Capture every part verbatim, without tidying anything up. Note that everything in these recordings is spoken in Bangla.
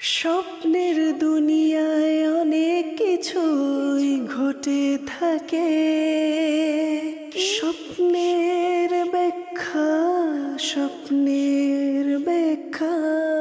স্বপ্নের দুনিয়ায় অনেক কিছুই ঘটে থাকে, স্বপ্নের ব্যাখ্যা স্বপ্নের ব্যাখ্যা।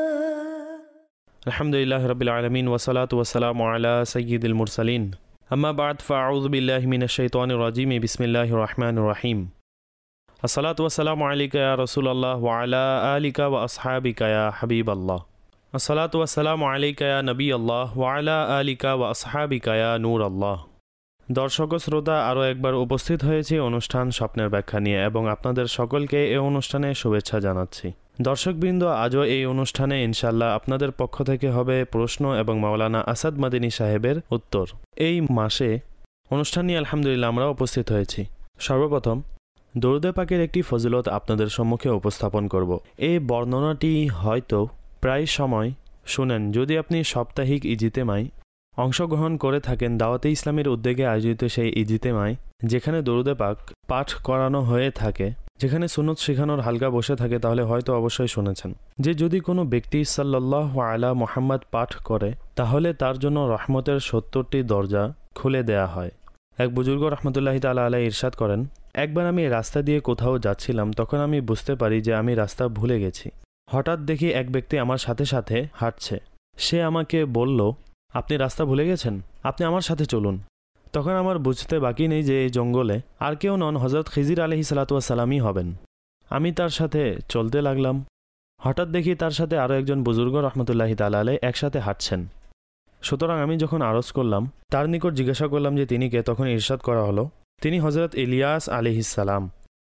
আলহামদুলিল্লাহ রাব্বিল আলামিন ওয়াসসালাতু ওয়াসসালামু আলা সাইয়্যিদিল মুরসালিন, আম্মা বা'দ, ফাআউযু বিল্লাহি মিনাশ শাইতানির রাজীম, বিসমিল্লাহির রহমানির রহিম। আসসালাতু ওয়াসসালামু আলাইকা ইয়া রাসূলুল্লাহ ওয়া আলা আলিকা ওয়া আসহাবিকা ইয়া হাবিবাল্লাহ। আসসালাতু ওয়াসসালামু আলাইকা ইয়া নবিয়াল্লাহ ওয়া আলা আলিকা ওয়া আসহাবিকা ইয়া নূরাল্লাহ। দর্শক ও শ্রোতা, আরও একবার উপস্থিত হয়েছে অনুষ্ঠান স্বপ্নের ব্যাখ্যা নিয়ে এবং আপনাদের সকলকে এই অনুষ্ঠানে শুভেচ্ছা জানাচ্ছি। দর্শকবৃন্দ, আজও এই অনুষ্ঠানে ইনশাল্লাহ আপনাদের পক্ষ থেকে হবে প্রশ্ন এবং মাওলানা আসাদ মাদানী সাহেবের উত্তর। এই মাসে অনুষ্ঠান নিয়ে আলহামদুলিল্লাহ আমরা উপস্থিত হয়েছি। সর্বপ্রথম দরুদে পাকের একটি ফজিলত আপনাদের সম্মুখে উপস্থাপন করব। এই বর্ণনাটি হয়তো প্রায় সময় শুনেন যদি আপনি সাপ্তাহিক ইজিতেমায় অংশগ্রহণ করে থাকেন। দাওয়াতে ইসলামের উদ্যোগে আয়োজিত সেই ইজিতেমায় যেখানে দরুদে পাক পাঠ করানো হয়ে থাকে, যেখানে সুন্নত শেখানোর হালকা বসে থাকে, তাহলে হয়তো অবশ্যই শুনেছেন যে যদি কোনো ব্যক্তি সাল্লাল্লাহু আলা মুহাম্মদ পাঠ করে তাহলে তার জন্য রহমতের সত্তরটি দরজা খুলে দেয়া হয়। এক বুজুর্গ রহমতুল্লাহি তাআলা আলাইহি ইরশাদ করেন, একবার আমি রাস্তা দিয়ে কোথাও যাচ্ছিলাম, তখন আমি বুঝতে পারি যে আমি রাস্তা ভুলে গেছি। হঠাৎ দেখি এক ব্যক্তি আমার সাথে সাথে হাঁটছে। সে আমাকে বলল, আপনি রাস্তা ভুলে গেছেন, আপনি আমার সাথে চলুন। তখন আমার বুঝতে বাকি নেই যে এই জঙ্গলে আর কেউ নন, হযরত খিজির আলাইহিস সালাতু ওয়াস সালামই হবেন। আমি তার সাথে চলতে লাগলাম। হঠাৎ দেখি তার সাথে আরও একজন বুজুর্গ রহমতুল্লাহি তাআলা আলাইহি একসাথে হাঁটছেন। সুতরাং আমি যখন আরজ করলাম, তার নিকট জিজ্ঞাসা করলাম যে তিনি কে, তখন ইরশাদ করা হলো তিনি হযরত ইলিয়াস আলাইহিস সালাম।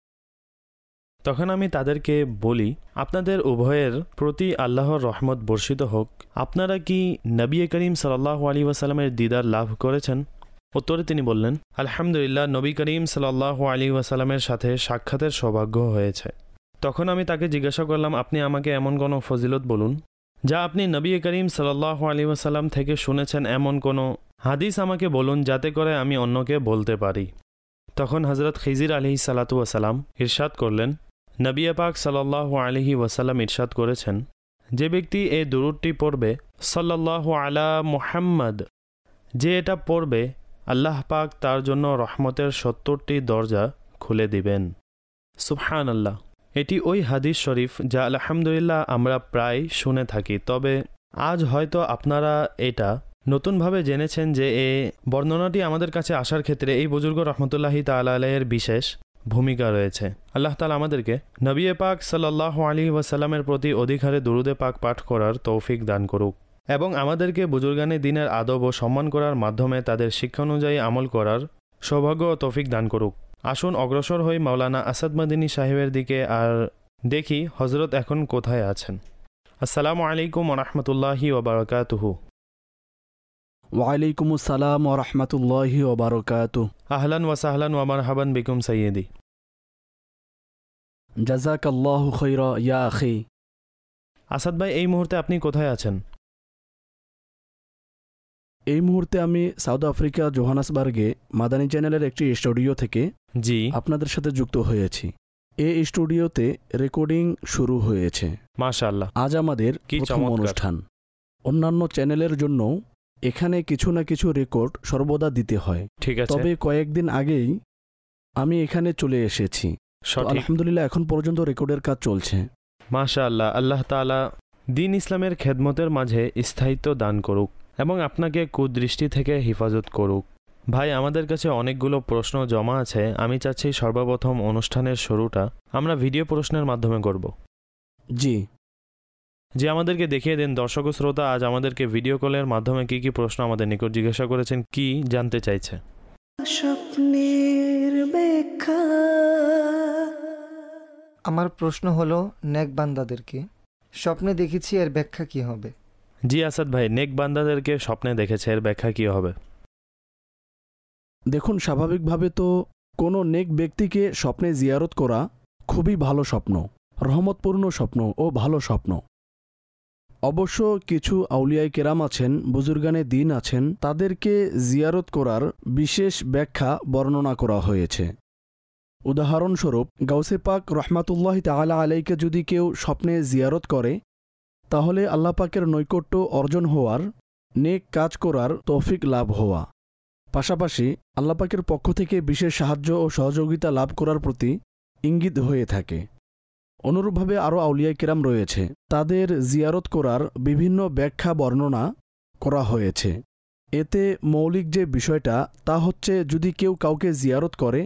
তখন আমি তাদেরকে বলি, আপনাদের উভয়ের প্রতি আল্লাহর রহমত বর্ষিত হোক। আপনারা কি নবী করিম সাল্লাল্লাহু আলাইহি ওয়াসাল্লামের দিদার লাভ করেছেন? উত্তরে তিনি বললেন, আলহামদুলিল্লাহ, নবী করিম সাল্লাল্লাহু আলাইহি ওয়াসাল্লামের সাথে সাক্ষাতের সৌভাগ্য হয়েছে। তখন আমি তাকে জিজ্ঞাসা করলাম, আপনি আমাকে এমন কোনো ফজিলত বলুন যা আপনি নবী করিম সাল্লাল্লাহু আলাইহি ওয়াসাল্লাম থেকে শুনেছেন, এমন কোনো হাদিস আমাকে বলুন যাতে করে আমি অন্যকে বলতে পারি। তখন হযরত খিজির আলাইহিস সালাতু ওয়াস সালাম ইরশাদ করলেন, নবী পাক সাল্লাল্লাহু আলাইহি ওয়াসাল্লাম ইরশাদ করেছেন, যে ব্যক্তি এই দুরূদটি পড়বে সাল্লাল্লাহু আলা মুহাম্মদ, যে এটা পড়বে আল্লাহ পাক তার জন্য রহমতের সত্তরটি দরজা খুলে দিবেন। সুবহানাল্লাহ। এটি ওই হাদিস শরীফ যা আলহামদুলিল্লাহ আমরা প্রায় শুনে থাকি, তবে আজ হয়তো আপনারা এটা নতুনভাবে জেনেছেন যে এই বর্ণনাটি আমাদের কাছে আসার ক্ষেত্রে এই বুজুর্গ রহমতুল্লাহি তাআলা আলাইহির বিশেষ ভূমিকা রয়েছে। আল্লাহ তাআলা আমাদেরকে নবী পাক সাল্লাল্লাহু আলাইহি ওয়াসাল্লামের প্রতি অধিক হারে দুরূদে পাক পাঠ করার তৌফিক দান করুক এবং আমাদেরকে বুজুর্গানে দিনের আদব ও সম্মান করার মাধ্যমে তাদের শিক্ষা অনুযায়ী আমল করার সৌভাগ্য ও তৌফিক দান করুক। আসুন অগ্রসর হই মাওলানা আসাদ মাদানী সাহেবের দিকে আর দেখি হজরত এখন কোথায় আছেন। আসসালামু আলাইকুম ওয়া রাহমাতুল্লাহি ওয়া বারাকাতুহু। ওয়ালাইকুম আসসালাম ওয়া রাহমাতুল্লাহি ওয়া বারাকাতুহু। আহলান ওয়া সাহলান ওয়া মারহাবান বিকুম সাইয়্যিদি। জাযাকাল্লাহু খাইরা ইয়া আখি। আসাদ ভাই, এই মুহূর্তে আপনি কোথায় আছেন? এই মুহূর্তে আমি সাউথ আফ্রিকা জোহান্সবার্গে মাদানী চ্যানেলের একটি স্টুডিও থেকে জি আপনাদের সাথে যুক্ত হয়েছি। এই স্টুডিওতে রেকর্ডিং শুরু হয়েছে। মাশাআল্লাহ, আজ আমাদের প্রথম অনুষ্ঠান। অন্যান্য চ্যানেলের জন্য এখানে কিছু না কিছু রেকর্ড সর্বদা দিতে হয়। ঠিক আছে, তবে কয়েকদিন আগেই আমি এখানে চলে এসেছি। আলহামদুলিল্লাহ, এখন পর্যন্ত রেকর্ডের কাজ চলছে। মাশাআল্লাহ। আল্লাহ তাআলা দ্বীন ইসলামের খেদমতের মাঝে স্থায়িত্ব দান করুক এবং আপনাকে কুদৃষ্টি থেকে হেফাজত করুক। ভাই, আমাদের কাছে অনেকগুলো প্রশ্ন জমা আছে। আমি চাচ্ছি সর্বপ্রথম অনুষ্ঠানের শুরুটা আমরা ভিডিও প্রশ্নের মাধ্যমে করব। জি যে আমাদেরকে দেখিয়ে দেন দর্শক ও শ্রোতা আজ আমাদেরকে ভিডিও কলের মাধ্যমে কি কি প্রশ্ন আমাদের নিকট জিজ্ঞাসা করেছেন, কি জানতে চাইছে। স্বপ্নের ব্যাখ্যা। আমার প্রশ্ন হলো, নেক বান্দাদেরকে স্বপ্নে দেখেছি, এর ব্যাখ্যা কি হবে? জি আসাদ ভাই, নেক বান্দাদেরকে স্বপ্নে দেখেছে, এর ব্যাখ্যা কি হবে? দেখুন, স্বাভাবিকভাবে তো কোনো নেক ব্যক্তিকে স্বপ্নে জিয়ারত করা খুবই ভালো স্বপ্ন, রহমতপূর্ণ স্বপ্ন ও ভালো স্বপ্ন। অবশ্য কিছু আউলিয়ায়ে কেরাম আছেন, বুজুর্গানে দ্বীন আছেন, তাদেরকে জিয়ারত করার বিশেষ ব্যাখ্যা বর্ণনা করা হয়েছে। উদাহরণস্বরূপ গাউসে পাক রহমাতুল্লাহি তাআলা আলাইহিকে যদি কেউ স্বপ্নে জিয়ারত করে তাহলে আল্লাহ পাকের নৈকট্য অর্জন হওয়ার, নেক কাজ করার তৌফিক লাভ হওয়া, পাশাপাশি আল্লাহ পাকের পক্ষ থেকে বিশেষ সাহায্য ও সহযোগিতা লাভ করার প্রতি ইঙ্গিত হয়ে থাকে। অনুরূপভাবে আরও আউলিয়া কিরাম রয়েছে, তাদের জিয়ারত করার বিভিন্ন ব্যাখ্যা বর্ণনা করা হয়েছে। এতে মৌলিক যে বিষয়টা তা হচ্ছে, যদি কেউ কাউকে জিয়ারত করে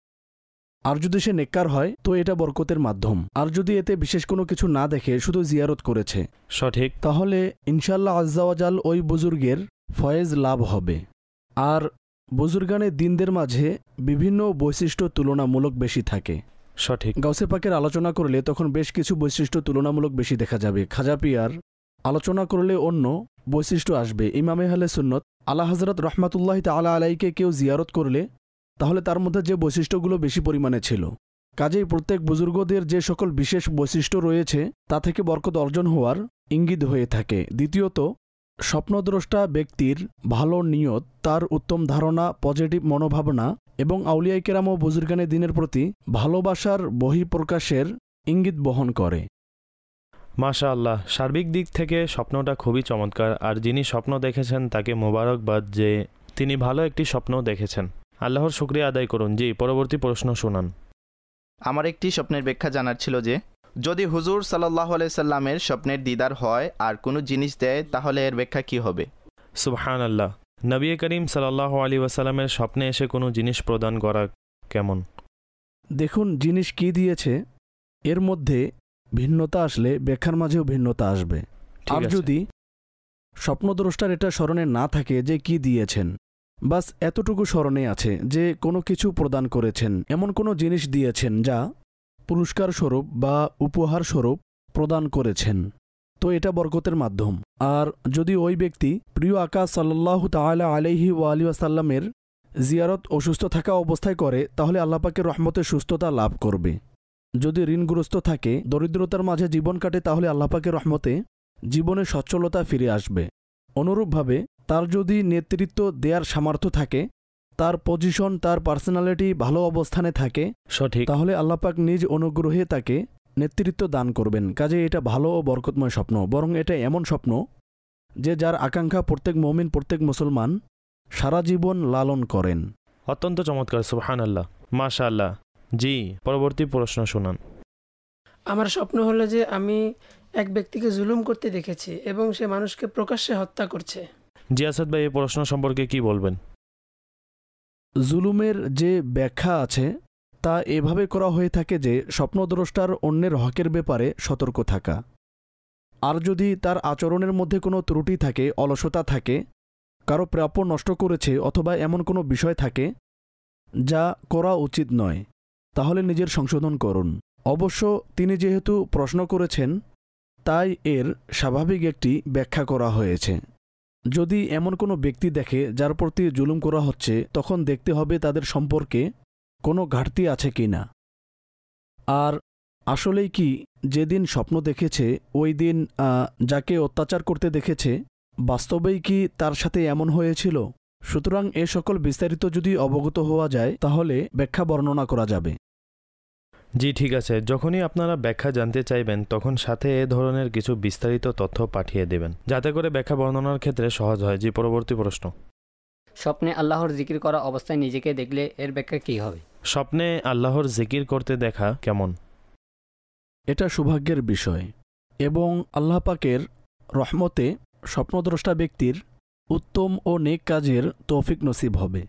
আর যদি সে নেককার হয় তো এটা বরকতের মাধ্যম, আর যদি এতে বিশেষ কোনো কিছু না দেখে শুধু জিয়ারত করেছে সঠিক, তাহলে ইনশাআল্লাহ আজ্জাওয়াজাল ওই বুজুর্গের ফয়েজ লাভ হবে। আর বুজুর্গানে দিনদের মাঝে বিভিন্ন বৈশিষ্ট্য তুলনামূলক বেশি থাকে। সঠিক। গাউসে পাকের আলোচনা করলে তখন বেশ কিছু বৈশিষ্ট্য তুলনামূলক বেশি দেখা যাবে। খাজা পিয়ার আলোচনা করলে অন্য বৈশিষ্ট্য আসবে। ইমামে আহলে সুন্নত আলা হযরত রহমাতুল্লাহ তাআলা আলাইকে কেউ জিয়ারত করলে তাহলে তার মধ্যে যে বৈশিষ্ট্যগুলো বেশি পরিমাণে ছিল, কাজেই প্রত্যেক বুজুর্গদের যে সকল বিশেষ বৈশিষ্ট্য রয়েছে তা থেকে বরকত অর্জন হওয়ার ইঙ্গিত হয়ে থাকে। দ্বিতীয়ত, স্বপ্নদ্রষ্টা ব্যক্তির ভালো নিয়ত, তার উত্তম ধারণা, পজিটিভ মনোভাবনা এবং আউলিয়ায়ে কেরাম ও বুজুর্গানে দ্বীনের প্রতি ভালোবাসার বহিঃপ্রকাশের ইঙ্গিত বহন করে। মাশাআল্লাহ, সার্বিক দিক থেকে স্বপ্নটা খুবই চমৎকার। আর যিনি স্বপ্ন দেখেছেন তাকে মোবারকবাদ যে তিনি ভালো একটি স্বপ্ন দেখেছেন। আল্লাহর শুকরিয়া আদায় করুন। জি, পরবর্তী প্রশ্ন শুনান। আমার একটি স্বপ্নের ব্যাখ্যা জানার ছিল যে, যদি হুজুর সাল্লাল্লাহু আলাইহি সাল্লামের স্বপ্নের দিদার হয় আর কোনো জিনিস দেয় তাহলে এর ব্যাখ্যা কি হবে? সুবহানাল্লাহ, নবী করিম সাল্লাল্লাহু আলাইহি ওয়াসাল্লামের স্বপ্নে এসে কোনো জিনিস প্রদান করা কেমন? দেখুন, জিনিস কি দিয়েছে এর মধ্যে ভিন্নতা আসলে ব্যাখ্যার মাঝেও ভিন্নতা আসবে। আর যদি স্বপ্নদ্রষ্টার এটা স্মরণে না থাকে যে কি দিয়েছেন, বাস এতটুকু স্মরণে আছে যে কোনো কিছু প্রদান করেছেন, এমন কোনো জিনিস দিয়েছেন যা পুরস্কার স্বরূপ বা উপহার স্বরূপ প্রদান করেছেন, তো এটা বরকতের মাধ্যম। আর যদি ওই ব্যক্তি প্রিয় আকা সাল্লাল্লাহু তাআলা আলাইহি ওয়া আলিহি ওয়াসাল্লামের জিয়ারত অসুস্থ থাকা অবস্থায় করে তাহলে আল্লাহ পাকের রহমতে সুস্থতা লাভ করবে। যদি ঋণগ্রস্ত থাকে, দরিদ্রতার মাঝে জীবন কাটে, তাহলে আল্লাহ পাকের রহমতে জীবনে সচ্ছলতা ফিরে আসবে। অনুরূপভাবে তার যদি নেতৃত্ব দেওয়ার সামর্থ্য থাকে, তার পজিশন, তার পার্সোনালিটি ভালো অবস্থানে থাকে, সঠিক, তাহলে আল্লাহ পাক নিজ অনুগ্রহে তাকে নেতৃত্ব দান করবেন। কাজে এটা ভালো ও বরকতময় স্বপ্ন। বরং এটা এমন স্বপ্ন যে যার আকাঙ্ক্ষা প্রত্যেক মুমিন, প্রত্যেক মুসলমান সারা জীবন লালন করেন। অত্যন্ত চমৎকার, সুবহানাল্লাহ, মাশাআল্লাহ। জি, পরবর্তী প্রশ্ন শুনান। আমার স্বপ্ন হলো যে আমি এক ব্যক্তিকে জুলুম করতে দেখেছি এবং সে মানুষকে প্রকাশ্যে হত্যা করছে। জি আসাদ ভাই, এই প্রশ্ন সম্পর্কে কি বলবেন? জুলুমের যে ব্যাখ্যা আছে তা এভাবে করা হয়ে থাকে যে স্বপ্নদ্রষ্টার অন্যের হকের ব্যাপারে সতর্ক থাকা। আর যদি তার আচরণের মধ্যে কোনো ত্রুটি থাকে, অলসতা থাকে, কারো প্রাপ্য নষ্ট করেছে অথবা এমন কোনো বিষয় থাকে যা করা উচিত নয়, তাহলে নিজের সংশোধন করুন। অবশ্য তিনি যেহেতু প্রশ্ন করেছেন তাই এর স্বাভাবিক একটি ব্যাখ্যা করা হয়েছে। যদি এমন কোনো ব্যক্তি দেখে যার প্রতি জুলুম করা হচ্ছে, তখন দেখতে হবে তাদের সম্পর্কে কোনো ঘাটতি আছে কি না। আর আসলেই কি যেদিন স্বপ্ন দেখেছে ওই দিন যাকে অত্যাচার করতে দেখেছে বাস্তবেই কি তার সাথে এমন হয়েছিল? সুতরাং এ সকল বিস্তারিত যদি অবগত হওয়া যায় তাহলে ব্যাখ্যা বর্ণনা করা যাবে। জি ঠিক আছে, যখনই আপনারা ব্যাখ্যা জানতে চাইবেন তখন সাথে এ ধরনের কিছু বিস্তারিত তথ্য পাঠিয়ে দেবেন, যাতে করে ব্যাখ্যা বর্ণনার ক্ষেত্রে সহজ হয়। জি, পরবর্তী প্রশ্ন। স্বপ্নে আল্লাহর জিকির করা অবস্থায় নিজেকে দেখলে এর ব্যাখ্যা কী হবে? স্বপ্নে আল্লাহর জিকির করতে দেখা কেমন? এটা সৌভাগ্যের বিষয় এবং আল্লাহ পাকের রহমতে স্বপ্নদ্রষ্টা ব্যক্তির উত্তম ও নেক কাজের তৌফিক নসিব হবে।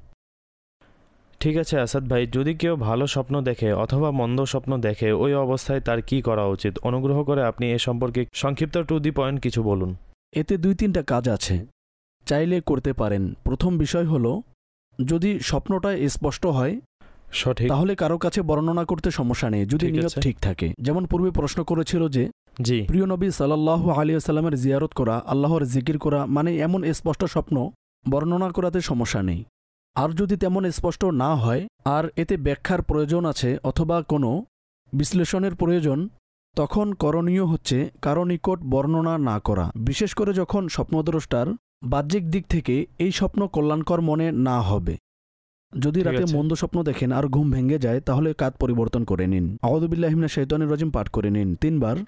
ঠিক আছে আসাদ ভাই, যদি কেউ ভালো স্বপ্ন দেখে অথবা মন্দ স্বপ্ন দেখে ওই অবস্থায় তার কি করা উচিত? অনুগ্রহ করে আপনি এ সম্পর্কে সংক্ষিপ্ত টু দি পয়েন্ট কিছু বলুন। এতে দুই তিনটা কাজ আছে, চাইলে করতে পারেন। প্রথম বিষয় হলো, যদি স্বপ্নটা স্পষ্ট হয় সঠিক, তাহলে কারো কাছে বর্ণনা করতে সমস্যা নেই, যদি নিয়ত ঠিক থাকে। যেমন পূর্বে প্রশ্ন করেছিল যে জি প্রিয় নবী সাল্লাল্লাহু আলাইহি ওয়াসাল্লামের জিয়ারত করা, আল্লাহর জিকির করা, মানে এমন স্পষ্ট স্বপ্ন বর্ণনা করাতে সমস্যা নেই। আর যদি তেমন স্পষ্ট না হয় আর এতে ব্যাখ্যার প্রয়োজন আছে অথবা কোনো বিশ্লেষণের প্রয়োজন, তখন করণীয় হচ্ছে কারো নিকট বর্ণনা না করা। বিশেষ করে যখন স্বপ্নদ্রষ্টার বাহ্যিক দিক থেকে এই স্বপ্ন কল্যাণকর মনে না হবে। যদি রাতে মন্দ স্বপ্ন দেখেন আর ঘুম ভেঙে যায় তাহলে কাত পরিবর্তন করে নিন। আউযু বিল্লাহি মিনাশ শাইতানির রাজিম পাঠ করে নিন তিনবার,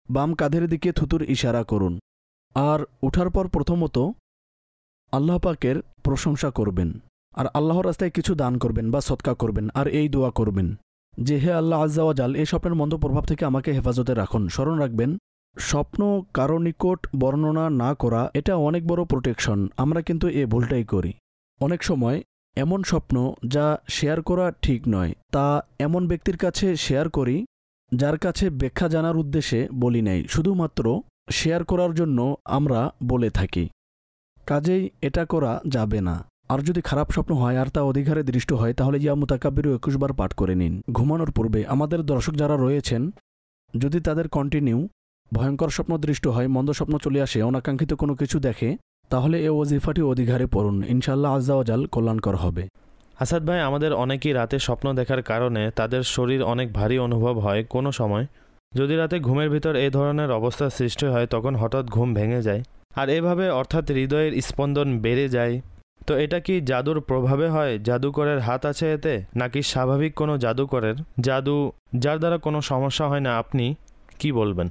বাম কাঁধের দিকে থুতুর ইশারা করুন। আর উঠার পর প্রথমত আল্লাহ পাকের প্রশংসা করবেন, আর আল্লাহর রাস্তায় কিছু দান করবেন বা সদকা করবেন, আর এই দোয়া করবেন যে হে আল্লাহ আজ্জা ওয়া জাল, এই স্বপ্নের মন্দ প্রভাব থেকে আমাকে হেফাজতে রাখুন। স্মরণ রাখবেন, স্বপ্ন কারো নিকট বর্ণনা না করা এটা অনেক বড় প্রোটেকশন। আমরা কিন্তু এ ভুলটাই করি। অনেক সময় এমন স্বপ্ন যা শেয়ার করা ঠিক নয়, তা এমন ব্যক্তির কাছে শেয়ার করি যার কাছে ব্যাখ্যা জানার উদ্দেশ্যে বলি নাই, শুধুমাত্র শেয়ার করার জন্য আমরা বলে থাকি। কাজেই এটা করা যাবে না। আর যদি খারাপ স্বপ্ন হয় আর তা অধিকারে দৃষ্ট হয়, তাহলে ইয়া মুতাকাব্বিরু একুশ বার পাঠ করে নিন। ঘুমানোর পূর্বে আমাদের দর্শক যারা রয়েছেন, যদি তাদের কন্টিনিউ ভয়ঙ্কর স্বপ্ন দৃষ্ট হয়, মন্দ স্বপ্ন চলে আসে, অনাকাঙ্ক্ষিত কোনো কিছু দেখে, তাহলে এ ওজিফাটি অধিকারে পড়ুন। ইনশাআল্লাহ আজ্জা ওয়া জাল কল্যাণকর হবে। আসাদ ভাই, আমাদের অনেকেই রাতে স্বপ্ন দেখার কারণে তাদের শরীর অনেক ভারী অনুভব হয়। কোনো সময় যদি রাতে ঘুমের ভিতর এই ধরনের অবস্থার সৃষ্টি হয়, তখন হঠাৎ ঘুম ভেঙে যায়, আর এভাবে অর্থাৎ হৃদয়ের স্পন্দন বেড়ে যায়। তো এটা কি জাদুর প্রভাবে হয়? জাদুকরের হাত আছে এতে, নাকি স্বাভাবিক কোনো জাদুকরের জাদু যার দ্বারা কোনো সমস্যা হয় না? আপনি কি বলবেন?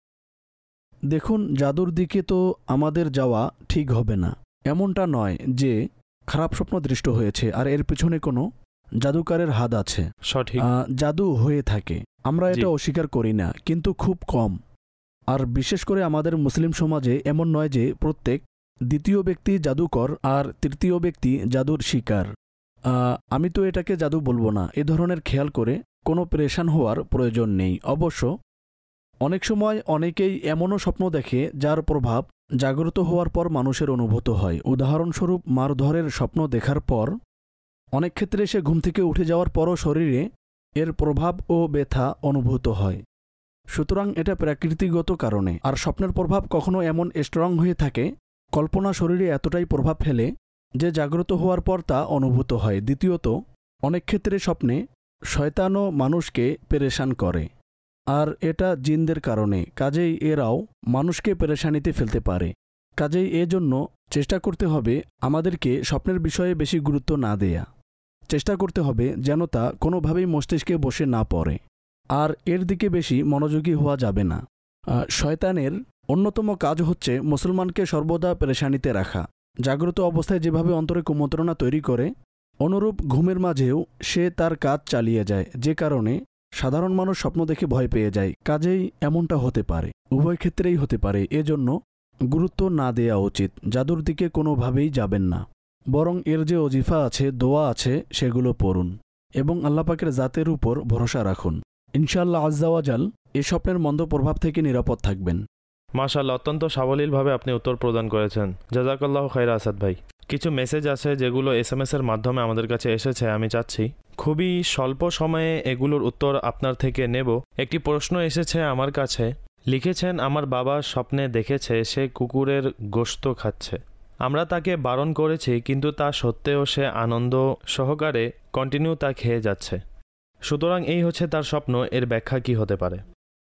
দেখুন, জাদুর দিকে তো আমাদের যাওয়া ঠিক হবে না। এমনটা নয় যে খারাপ স্বপ্ন দৃষ্ট হয়েছে আর এর পিছনে কোনো জাদুকারের হাত আছে। সঠিক। জাদু হয়ে থাকে, আমরা এটা অস্বীকার করি না, কিন্তু খুব কম। আর বিশেষ করে আমাদের মুসলিম সমাজে এমন নয় যে প্রত্যেক দ্বিতীয় ব্যক্তি জাদুকর আর তৃতীয় ব্যক্তি জাদুর শিকার। আমি তো এটাকে জাদু বলবো না। এ ধরনের খেয়াল করে কোনো প্রেশান হওয়ার প্রয়োজন নেই। অবশ্য অনেক সময় অনেকেই এমনও স্বপ্ন দেখে যার প্রভাব জাগ্রত হওয়ার পর মানুষের অনুভূত হয়। উদাহরণস্বরূপ, মারধরের স্বপ্ন দেখার পর অনেক ক্ষেত্রে সে ঘুম থেকে উঠে যাওয়ার পরও শরীরে এর প্রভাব ও ব্যথা অনুভূত হয়। সুতরাং এটা প্রাকৃতিকগত কারণে। আর স্বপ্নের প্রভাব কখনো এমন স্ট্রং হয়ে থাকে, কল্পনা শরীরে এতটাই প্রভাব ফেলে যে জাগ্রত হওয়ার পর তা অনুভূত হয়। দ্বিতীয়ত, অনেক ক্ষেত্রে স্বপ্নে শয়তানও মানুষকে পেরেশান করে, আর এটা জিনদের কারণে। কাজেই এরাও মানুষকে পেরেশানিতে ফেলতে পারে। কাজেই এজন্য চেষ্টা করতে হবে আমাদেরকে স্বপ্নের বিষয়ে বেশি গুরুত্ব না দেয়া। চেষ্টা করতে হবে যেন তা কোনোভাবেই মস্তিষ্কে বসে না পড়ে, আর এর দিকে বেশি মনোযোগী হওয়া যাবে না। শয়তানের অন্যতম কাজ হচ্ছে মুসলমানকে সর্বদা পেরেশানিতে রাখা। জাগ্রত অবস্থায় যেভাবে অন্তরে কুমন্ত্রণা তৈরি করে, অনুরূপ ঘুমের মাঝেও সে তার কাজ চালিয়ে যায়, যে কারণে সাধারণ মানুষ স্বপ্ন দেখে ভয় পেয়ে যায়। কাজেই এমনটা হতে পারে, উভয় ক্ষেত্রেই হতে পারে। এজন্য গুরুত্ব না দেয়া উচিত। জাদুর দিকে কোনোভাবেই যাবেন না, বরং এর যে ওজিফা আছে, দোয়া আছে, সেগুলো পড়ুন এবং আল্লাহ পাকের জাতের উপর ভরসা রাখুন। ইনশাআল্লাহ আজ্জা ওয়া জাল এ স্বপ্নের মন্দ প্রভাব থেকে নিরাপদ থাকবেন। মাশাআল্লাহ, অত্যন্ত সাবলীলভাবে আপনি উত্তর প্রদান করেছেন। জাযাকাল্লাহু খায়রা আসাদ ভাই। কিছু মেসেজ আছে যেগুলো এস এম এস এর মাধ্যমে আমাদের কাছে এসেছে, আমি চাচ্ছি খুবই স্বল্প সময়ে এগুলোর উত্তর আপনার থেকে নেব। একটি প্রশ্ন এসেছে আমার কাছে, লিখেছেন, আমার বাবা স্বপ্নে দেখেছে সে কুকুরের গোশত খাচ্ছে। আমরা তাকে বারণ করেছি, কিন্তু তা সত্ত্বেও সে আনন্দ সহকারে কন্টিনিউ তা খেয়ে যাচ্ছে। সুতরাং এই হচ্ছে তার স্বপ্ন। এর ব্যাখ্যা কি হতে পারে?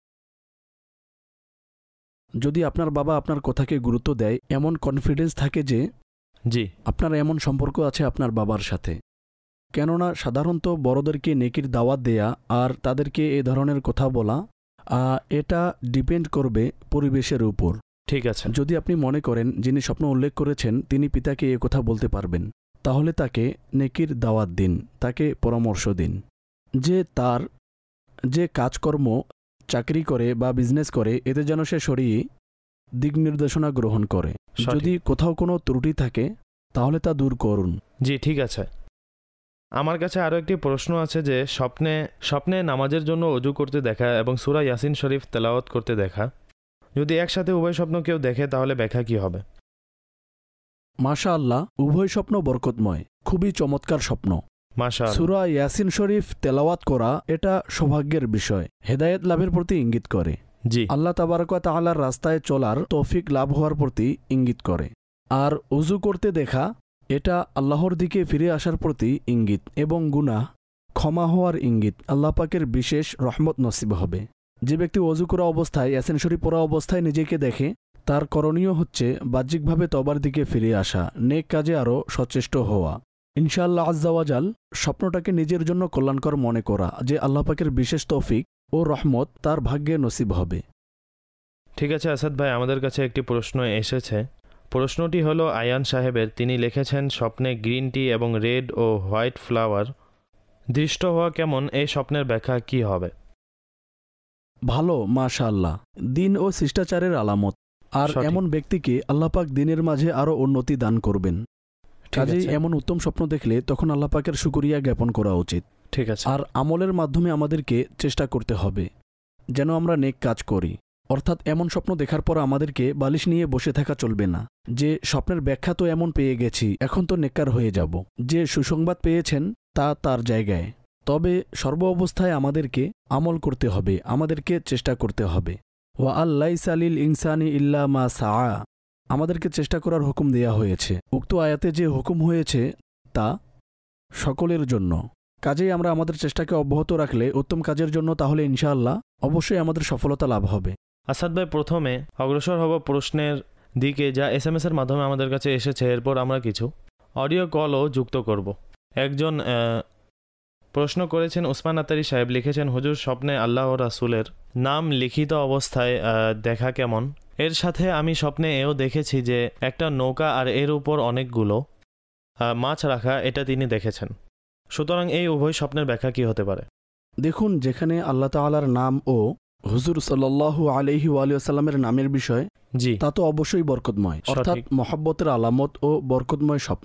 যদি আপনার বাবা আপনার কথাকে গুরুত্ব দেয়, এমন কনফিডেন্স থাকে যে জি আপনার এমন সম্পর্ক আছে আপনার বাবার সাথে, কেননা সাধারণত বড়দেরকে নেকির দাওয়াত দেয়া আর তাদেরকে এ ধরনের কথা বলা, এটা ডিপেন্ড করবে পরিবেশের উপর। ঠিক আছে। যদি আপনি মনে করেন যিনি স্বপ্ন উল্লেখ করেছেন তিনি পিতাকে এ কথা বলতে পারবেন, তাহলে তাকে নেকির দাওয়াত দিন, তাকে পরামর্শ দিন যে তার যে কাজকর্ম, চাকরি করে বা বিজনেস করে, এতে যেন সে সরিয়ে দিক নির্দেশনা গ্রহণ করে। যদি কোথাও কোনো ত্রুটি থাকে তাহলে তা দূর করুন। জি ঠিক আছে। আমার কাছে আরও একটি প্রশ্ন আছে যে স্বপ্নে স্বপ্নে নামাজের জন্য অজু করতে দেখা এবং সূরা ইয়াসিন শরীফ তেলাওয়াত করতে দেখা, যদি একসাথে উভয় স্বপ্ন কেউ দেখে তাহলে ব্যাখ্যা কি হবে? মাশাআল্লাহ, উভয় স্বপ্ন বরকতময়, খুবই চমৎকার স্বপ্ন। মাশাআল্লাহ। সূরা ইয়াসিন শরীফ তেলাওয়াত করা এটা সৌভাগ্যের বিষয়, হেদায়েত লাভের প্রতি ইঙ্গিত করে। জি, আল্লাহ তাবারক ওয়া তাআলার রাস্তায় চলার তৌফিক লাভ হওয়ার প্রতি ইঙ্গিত করে। আর ওযু করতে দেখা এটা আল্লাহর দিকে ফিরে আসার প্রতি ইঙ্গিত এবং গুনাহ ক্ষমা হওয়ার ইঙ্গিত। আল্লাহ পাকের বিশেষ রহমত নসিব হবে। যে ব্যক্তি ওযু করা অবস্থায় ইয়াসিন শরীফ পড়া অবস্থায় নিজেকে দেখে, তার করণীয় হচ্ছে বাহ্যিকভাবে তওবার দিকে ফিরে আসা, নেক কাজে আরও সচেষ্ট হওয়া। ইনশাআল্লাহ আজ্জা ওয়া জাল স্বপ্নটাকে নিজের জন্য কল্যাণকর মনে করা যে আল্লাহ পাকের বিশেষ তৌফিক ও রহমত তার ভাগ্যে নসিব হবে। ঠিক আছে আসাদ ভাই, আমাদের কাছে একটি প্রশ্ন এসেছে। প্রশ্নটি হলো আয়ান সাহেবের। তিনি লিখেছেন, স্বপ্নে গ্রিন টি এবং রেড ও হোয়াইট ফ্লাওয়ার দৃষ্ট হওয়া কেমন, এই স্বপ্নের ব্যাখ্যা কি হবে? ভালো, মাশাআল্লাহ, দিন ও শিষ্টাচারের আলামত। আর সঠিক। এমন ব্যক্তিকে আল্লাপাক দিনের মাঝে আরও উন্নতি দান করবেন। ঠিক কাজেই আছে, এমন উত্তম স্বপ্ন দেখলে তখন আল্লাপাকের শুকরিয়া জ্ঞাপন করা উচিত। ঠিক আছে। আর আমলের মাধ্যমে আমাদেরকে চেষ্টা করতে হবে যেন আমরা নেক কাজ করি। অর্থাৎ এমন স্বপ্ন দেখার পর আমাদেরকে বালিশ নিয়ে বসে থাকা চলবে না যে স্বপ্নের ব্যাখ্যা তো এমন পেয়ে গেছি, এখন তো নেককার হয়ে যাব। যে সুসংবাদ পেয়েছেন তা তার জায়গায়, তবে সর্ব অবস্থায় আমাদেরকে আমল করতে হবে, আমাদেরকে চেষ্টা করতে হবে। ওয়া আল্লাইসা লিল ইনসানি ইল্লা মা সাআ, আমাদেরকে চেষ্টা করার হুকুম দেয়া হয়েছে। উক্ত আয়াতে যে হুকুম হয়েছে তা সকলের জন্য। কাজেই আমরা আমাদের চেষ্টাকে অব্যাহত রাখলে উত্তম কাজের জন্য, তাহলে ইনশাআল্লাহ অবশ্যই আমাদের সফলতা লাভ হবে। আসাদ ভাই, প্রথমে অগ্রসর হব প্রশ্নের দিকে যা এস এম এসের মাধ্যমে আমাদের কাছে এসেছে। এরপর আমরা কিছু অডিও কলও যুক্ত করব। একজন প্রশ্ন করেছেন, ওসমান আতারি সাহেব লিখেছেন, হুজুর স্বপ্নে আল্লাহ ও রাসূলের নাম লিখিত অবস্থায় দেখা কেমন? এর সাথে আমি স্বপ্নে এও দেখেছি যে একটা নৌকা আর এর উপর অনেকগুলো মাছ রাখা, এটা তিনি দেখেছেন। সুতরাং এই উভয় স্বপ্নের ব্যাখ্যা কি হতে পারে? দেখুন, যেখানে আল্লাহ তাআলার নাম ও হুজুর সাল্লাল্লাহু আলাইহি ওয়াসাল্লামের নামের বিষয়, জি, তা তো অবশ্যই বরকতময়, অর্থাৎ সঠিক। মহব্বতের আলামত ও বরকতময় স্বপ্ন।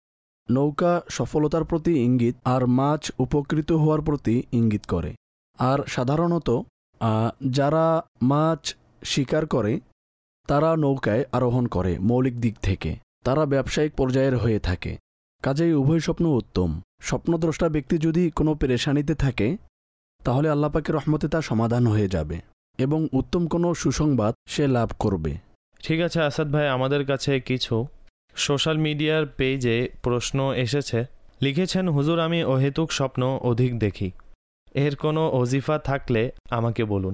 নৌকা সফলতার প্রতি ইঙ্গিত, আর মাছ উপকৃত হওয়ার প্রতি ইঙ্গিত করে। আর সাধারণত যারা মাছ শিকার করে তারা নৌকায় আরোহণ করে মৌলিক দিক থেকে, তারা ব্যবসায়িক পর্যায়ের হয়ে থাকে। কাজেই উভয় স্বপ্ন উত্তম। স্বপ্নদ্রষ্টা ব্যক্তি যদি কোনো পেরেশানিতে থাকে তাহলে আল্লাহ পাকের রহমতে তা সমাধান হয়ে যাবে এবং উত্তম কোনো সুসংবাদ সে লাভ করবে। ঠিক আছে আসাদ ভাই, আমাদের কাছে কিছু সোশ্যাল মিডিয়ার পেজে প্রশ্ন এসেছে। লিখেছেন, হুজুর আমি অহেতুক স্বপ্ন অধিক দেখি, এর কোনো ওজিফা থাকলে আমাকে বলুন।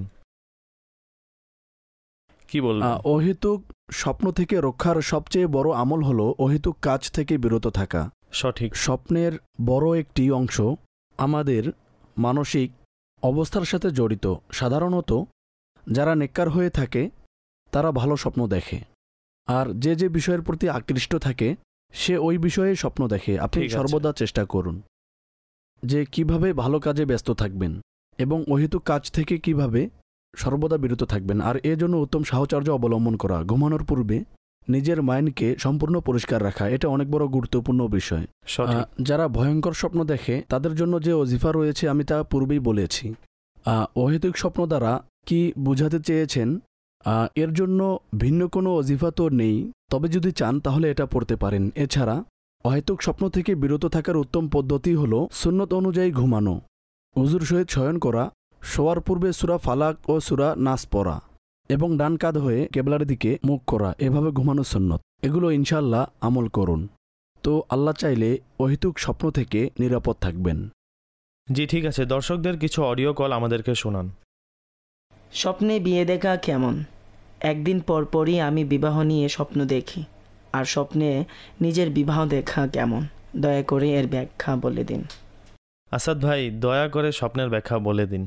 কি বলবেন? অহেতুক স্বপ্ন থেকে রক্ষার সবচেয়ে বড় আমল হলো অহেতুক কাজ থেকে বিরত থাকা। সঠিক। স্বপ্নের বড় একটি অংশ আমাদের মানসিক অবস্থার সাথে জড়িত। সাধারণত যারা নেককার হয়ে থাকে তারা ভালো স্বপ্ন দেখে, আর যে যে বিষয়ের প্রতি আকৃষ্ট থাকে সে ওই বিষয়ে স্বপ্ন দেখে। আপনি ঠিক আছে। সর্বদা চেষ্টা করুন যে কিভাবে ভালো কাজে ব্যস্ত থাকবেন এবং অহেতুক কাজ থেকে কিভাবে সর্বদা বিরত থাকবেন। আর এর জন্য উত্তম সাহচর্য অবলম্বন করা, ঘুমানোর পূর্বে নিজের মাইন্ডকে সম্পূর্ণ পরিষ্কার রাখা, এটা অনেক বড় গুরুত্বপূর্ণ বিষয়। সঠিক। আহ, যারা ভয়ঙ্কর স্বপ্ন দেখে তাদের জন্য যে ওজিফা রয়েছে আমি তা পূর্বেই বলেছি। আহ, অহেতুক স্বপ্ন দ্বারা কি বুঝাতে চেয়েছেন, আহ, এর জন্য ভিন্ন কোনো ওজিফা তো নেই, তবে যদি চান তাহলে এটা পড়তে পারেন। এছাড়া অহেতুক স্বপ্ন থেকে বিরত থাকার উত্তম পদ্ধতি হল সুন্নত অনুযায়ী ঘুমানো, হুজুর সহিত শয়ন করা, শোয়ার পূর্বে সূরা ফালাক ও সূরা নাস পড়া এবং ডান কাঁধ হয়ে কেবলার দিকে মুখ করা, এভাবে ঘুমানো সুন্নত। এগুলো ইনশাআল্লাহ আমল করুন, তো আল্লাহ চাইলে অহেতুক স্বপ্ন থেকে নিরাপদ থাকবেন। জি ঠিক আছে, দর্শকদের কিছু অডিও কল আমাদেরকে শোনান। স্বপ্নে বিয়ে দেখা কেমন? একদিন পর পরই আমি বিবাহ নিয়ে স্বপ্ন দেখি, আর স্বপ্নে নিজের বিবাহ দেখা কেমন? দয়া করে এর ব্যাখ্যা বলে দিন। আসাদ ভাই, দয়া করে স্বপ্নের ব্যাখ্যা বলে দিন।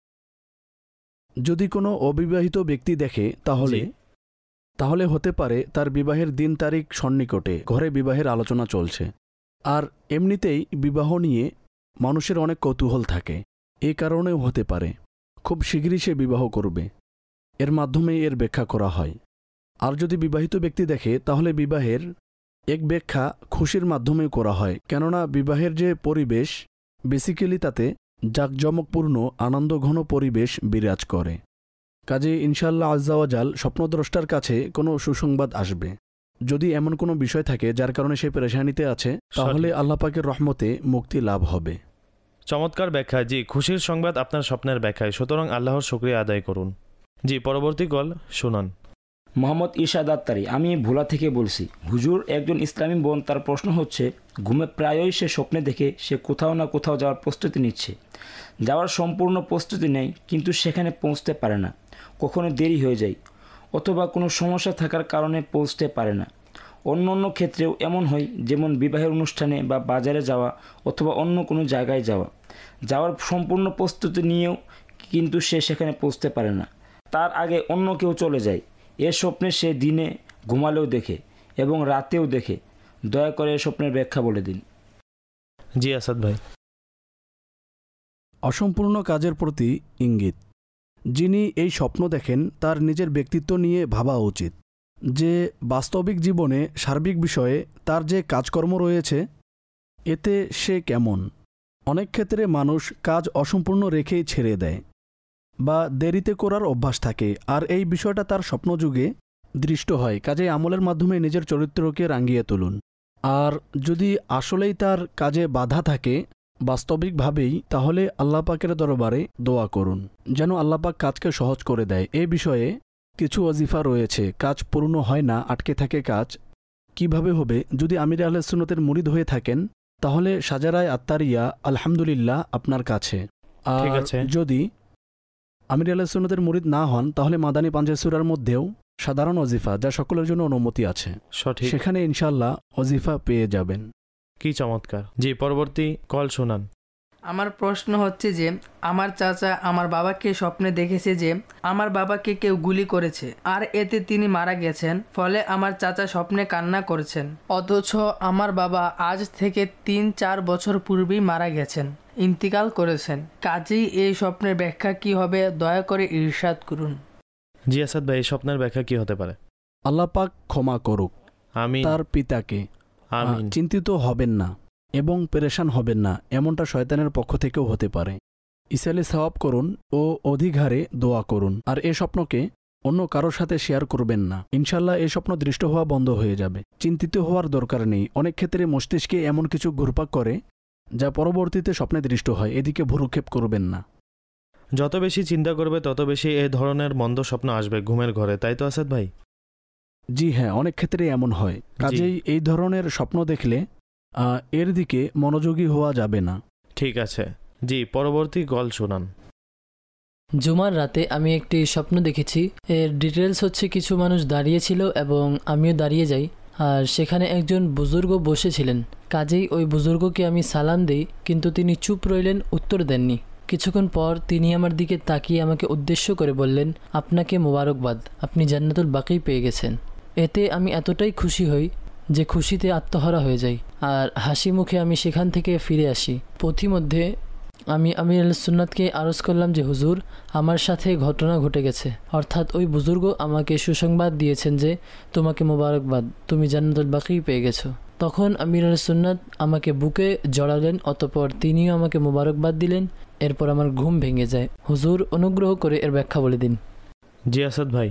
যদি কোনো অবিবাহিত ব্যক্তি দেখে তাহলে তাহলে হতে পারে তার বিবাহের দিন তারিখ সন্নিকটে, ঘরে বিবাহের আলোচনা চলছে। আর এমনিতেই বিবাহ নিয়ে মানুষের অনেক কৌতূহল থাকে, এ কারণেও হতে পারে খুব শীঘ্রই সে বিবাহ করবে, এর মাধ্যমেই এর ব্যাখ্যা করা হয়। আর যদি বিবাহিত ব্যক্তি দেখে তাহলে বিবাহের এক ব্যাখ্যা খুশির মাধ্যমেও করা হয়, কেননা বিবাহের যে পরিবেশ বেসিক্যালি তাতে জাঁকজমকপূর্ণ আনন্দঘন পরিবেশ বিরাজ করে। কাজে ইনশাআল্লাহ আজ্জাওয়াজাল স্বপ্নদ্রষ্টার কাছে কোনো সুসংবাদ আসবে। যদি এমন কোনো বিষয় থাকে যার কারণে সে পেরেশানিতে আছে তাহলে আল্লাহ পাকের রহমতে মুক্তি লাভ হবে। চমৎকার ব্যাখ্যা। জি, খুশির সংবাদ আপনার স্বপ্নের ব্যাখ্যায়, সুতরাং আল্লাহর শুকরিয়া আদায় করুন। জি, পরবর্তী কল শুনান। মোহাম্মদ ইরশাদ আত্তারি, আমি ভোলা থেকে বলছি। হুজুর, একজন ইসলামী বোন, তার প্রশ্ন হচ্ছে, ঘুমে প্রায়ই সে স্বপ্নে দেখে সে কোথাও না কোথাও যাওয়ার প্রস্তুতি নিচ্ছে, যাওয়ার সম্পূর্ণ প্রস্তুতি নেয় কিন্তু সেখানে পৌঁছতে পারে না, কখনো দেরি হয়ে যায় অথবা কোনো সমস্যা থাকার কারণে পৌঁছতে পারে না। অন্য অন্য ক্ষেত্রেও এমন হয়, যেমন বিবাহের অনুষ্ঠানে বা বাজারে যাওয়া অথবা অন্য কোনো জায়গায় যাওয়া, যাওয়ার সম্পূর্ণ প্রস্তুতি নিয়েও কিন্তু সে সেখানে পৌঁছতে পারে না। তার আগে অন্য কেউ চলে যায়। এ স্বপ্নে সে দিনে ঘুমালেও দেখে এবং রাতেও দেখে। দয়া করে এ স্বপ্নের ব্যাখ্যা বলে দিন। জি আসাদ ভাই। অসম্পূর্ণ কাজের প্রতি ইঙ্গিত। যিনি এই স্বপ্ন দেখেন তার নিজের ব্যক্তিত্ব নিয়ে ভাবা উচিত যে বাস্তবিক জীবনে সার্বিক বিষয়ে তার যে কাজকর্ম রয়েছে এতে সে কেমন। অনেক ক্ষেত্রে মানুষ কাজ অসম্পূর্ণ রেখেই ছেড়ে দেয় বা দেরিতে করার অভ্যাস থাকে, আর এই বিষয়টা তার স্বপ্নযুগে দৃষ্ট হয়। কাজে আমলের মাধ্যমে নিজের চরিত্রকে রাঙিয়ে তুলুন। আর যদি আসলেই তার কাজে বাধা থাকে বাস্তবিকভাবেই, তাহলে আল্লাহ পাকের দরবারে দোয়া করুন যেন আল্লাহ পাক কাজকে সহজ করে দেয়। এ বিষয়ে কিছু ওয়াজিফা রয়েছে, কাজ পূর্ণ হয় না, আটকে থাকে কাজ, কিভাবে হবে? যদি আমির আহলে সুন্নতের মুরিদ হয়ে থাকেন তাহলে সাজারায় আত্মারিয়া আলহামদুলিল্লাহ আপনার কাছে। আর যদি আমির আহলে সুন্নতের মুরিদ না হন তাহলে মাদানী পাঞ্জে সূরার মধ্যেও সাধারণ ওয়াজিফা যা সকলের জন্য অনুমতি আছে, সঠিক, সেখানে ইনশাআল্লাহ ওয়াজিফা পেয়ে যাবেন। কি চমৎকার। জি, পরবর্তী কল শোনান। আমার প্রশ্ন হচ্ছে যে আমার চাচা আমার বাবাকে স্বপ্নে দেখেছে যে আমার বাবাকে কেউ গুলি করেছে আর এতে তিনি মারা গেছেন। ফলে আমার চাচা স্বপ্নে কান্না করেছেন, অথচ আমার বাবা আজ থেকে তিন চার বছর পূর্বেই মারা গেছেন, ইন্তিকাল করেছেন। কাজেই এই স্বপ্নের ব্যাখ্যা কি হবে? দয়া করে ইরশাদ করুন। জি আসাদ ভাই, এই স্বপ্নের ব্যাখ্যা কি হতে পারে? আল্লাহ পাক ক্ষমা করুক আমিন তার পিতাকে। আমিন। চিন্তিত হবেন না এবং পেরেশান হবেন না, এমনটা শয়তানের পক্ষ থেকেও হতে পারে। ইসালে সওয়াব করুন ও অধিকারে দোয়া করুন, আর এ স্বপ্নকে অন্য কারোর সাথে শেয়ার করবেন না। ইনশাল্লাহ এই স্বপ্ন দৃষ্ট হওয়া বন্ধ হয়ে যাবে। চিন্তিত হওয়ার দরকার নেই। অনেক ক্ষেত্রে মস্তিষ্কে এমন কিছু ঘুরপাক করে যা পরবর্তীতে স্বপ্নে দৃষ্ট হয়, এদিকে ভুরুক্ষেপ করবেন না। যত বেশি চিন্তা করবে তত বেশি এই ধরনের মন্দ স্বপ্ন আসবে ঘুমের ঘরে, তাই তো আসাদ ভাই? জি হ্যাঁ, অনেক ক্ষেত্রে এমন হয়। কাজেই এই ধরনের স্বপ্ন দেখলে এর দিকে মনোযোগী হওয়া যাবে না। ঠিক আছে। জি, পরবর্তী কল শোনান। জুমার রাতে আমি একটি স্বপ্ন দেখেছি। এর ডিটেলস হচ্ছে কিছু মানুষ দাঁড়িয়েছিল এবং আমিও দাঁড়িয়ে যাই, আর সেখানে একজন বুজুর্গ বসেছিলেন। কাজেই ওই বুজুর্গকে আমি সালাম দিই, কিন্তু তিনি চুপ রইলেন, উত্তর দেননি। কিছুক্ষণ পর তিনি আমার দিকে তাকিয়ে আমাকে উদ্দেশ্য করে বললেন, আপনাকে মোবারকবাদ, আপনি জান্নাতুল বাকি পেয়ে গেছেন। এতে আমি এতটাই খুশি হই যে খুশিতে আত্মহারা হয়ে যাই, আর হাসি মুখে আমি সেখান থেকে ফিরে আসি। পথিমধ্যে আমি আমির আল সুন্নাতকে আরজ করলাম যে হুজুর, আমার সাথে ঘটনা ঘটে গেছে, অর্থাৎ ওই বুজুর্গ আমাকে সুসংবাদ দিয়েছেন যে তোমাকে মোবারকবাদ, তুমি জান্নাতুল বাকি পেয়ে গেছো। তখন আমির আল সুন্নাত আমাকে বুকে জড়ালেন, অতঃপর তিনিও আমাকে মোবারকবাদ দিলেন। এরপর আমার ঘুম ভেঙে যায়। হুজুর, অনুগ্রহ করে এর ব্যাখ্যা বলে দিন। জি আসাদ ভাই।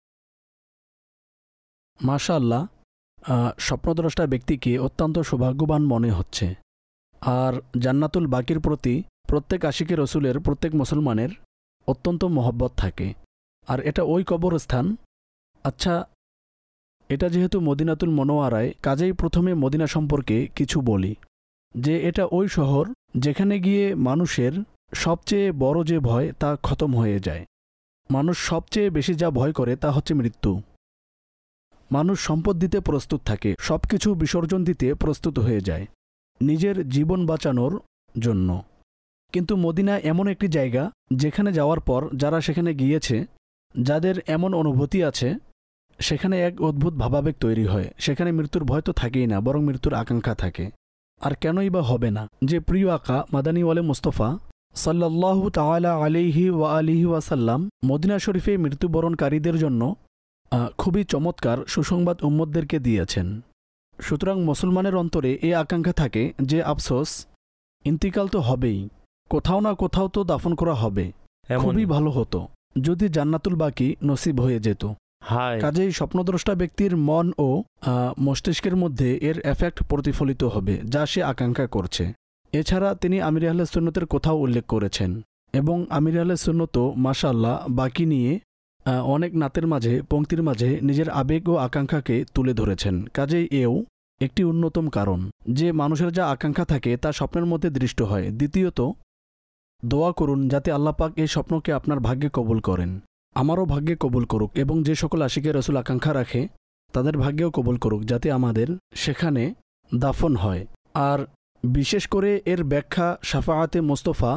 মাশাআল্লাহ, স্বপ্নদ্রষ্টা ব্যক্তিকে অত্যন্ত সৌভাগ্যবান মনে হচ্ছে। আর জান্নাতুল বাকির প্রতি প্রত্যেক আশিকে রসুলের, প্রত্যেক মুসলমানের অত্যন্ত মহব্বত থাকে। আর এটা ওই কবরস্থান। আচ্ছা, এটা যেহেতু মদিনাতুল মনোয়ারায়, কাজেই প্রথমে মদিনা সম্পর্কে কিছু বলি যে এটা ওই শহর যেখানে গিয়ে মানুষের সবচেয়ে বড় যে ভয় তা খতম হয়ে যায়। মানুষ সবচেয়ে বেশি যা ভয় করে তা হচ্ছে মৃত্যু। মানুষ সম্পদ দিতে প্রস্তুত থাকে, সব কিছু বিসর্জন দিতে প্রস্তুত হয়ে যায় নিজের জীবন বাঁচানোর জন্য। কিন্তু মদিনা এমন একটি জায়গা যেখানে যাওয়ার পর যারা সেখানে গিয়েছে, যাদের এমন অনুভূতি আছে, সেখানে এক অদ্ভুত ভাবাবেগ তৈরি হয়। সেখানে মৃত্যুর ভয় তো থাকেই না, বরং মৃত্যুর আকাঙ্ক্ষা থাকে। আর কেনই বা হবে না? যে প্রিয় আকা মাদানী ওয়ালে মুস্তফা সাল্লাল্লাহু তাআলা আলাইহি ওয়া আলিহি ওয়াসাল্লাম মদিনা শরীফে মৃত্যুবরণকারীদের জন্য খুবই চমৎকার সুসংবাদ উম্মতদেরকে দিয়েছেন। সুতরাং মুসলমানের অন্তরে এ আকাঙ্ক্ষা থাকে যে আফসোস, ইন্তিকাল তো হবেই, কোথাও না কোথাও তো দাফন করা হবে। খুবই ভালো হতো যদি জান্নাতুল বাকি নসিব হয়ে যেত। কাজেই স্বপ্নদ্রষ্টা ব্যক্তির মন ও মস্তিষ্কের মধ্যে এর এফেক্ট প্রতিফলিত হবে, যা সে আকাঙ্ক্ষা করছে। এছাড়া তিনি আমির আহলে সুন্নতের কথাও উল্লেখ করেছেন, এবং আমির আহলে সুন্নতও মাশাআল্লাহ বাকি নিয়ে অনেক নাতের মাঝে, পংক্তির মাঝে নিজের আবেগ ও আকাঙ্ক্ষাকে তুলে ধরেছেন। কাজেই এও একটি অন্যতম কারণ যে মানুষের যা আকাঙ্ক্ষা থাকে তা স্বপ্নের মধ্যে দৃষ্ট হয়। দ্বিতীয়ত, দোয়া করুন যাতে আল্লাহ পাক এই স্বপ্নকে আপনার ভাগ্যে কবুল করেন। আমারও ভাগ্যে কবুল করুক, এবং যে সকল আশিকে রসুল আকাঙ্ক্ষা রাখে তাদের ভাগ্যেও কবুল করুক, যাতে আমাদের সেখানে দাফন হয়। আর বিশেষ করে এর ব্যাখ্যা শাফাআতে মুস্তফা